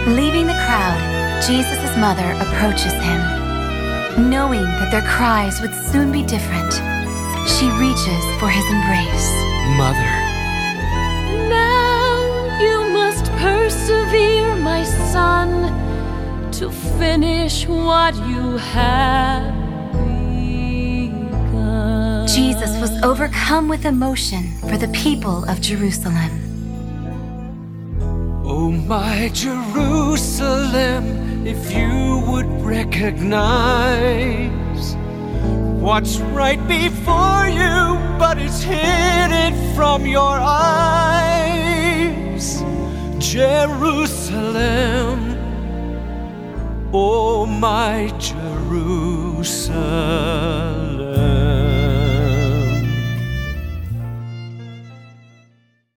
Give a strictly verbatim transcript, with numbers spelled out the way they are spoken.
Leaving the crowd, Jesus' mother approaches him. Knowing that their cries would soon be different, she reaches for his embrace. Mother. Now you must persevere, my son, to finish what you have begun. Jesus was overcome with emotion for the people of Jerusalem. Oh, my Jerusalem, if you would recognize what's right before you, but it's hidden from your eyes. Jerusalem, oh, my Jerusalem.